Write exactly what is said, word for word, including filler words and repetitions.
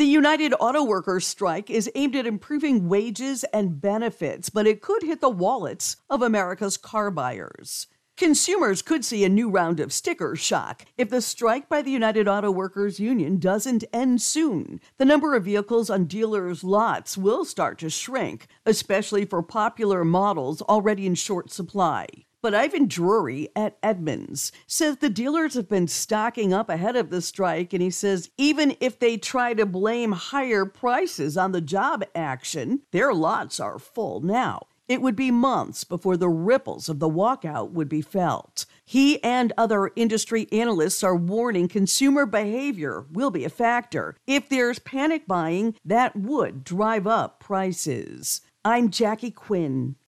The United Auto Workers strike is aimed at improving wages and benefits, but it could hit the wallets of America's car buyers. Consumers could see a new round of sticker shock if the strike by the United Auto Workers Union doesn't end soon. The number of vehicles on dealers' lots will start to shrink, especially for popular models already in short supply. But Ivan Drury at Edmunds says the dealers have been stocking up ahead of the strike, and he says even if they try to blame higher prices on the job action, their lots are full now. It would be months before the ripples of the walkout would be felt. He and other industry analysts are warning consumer behavior will be a factor. If there's panic buying, that would drive up prices. I'm Jackie Quinn.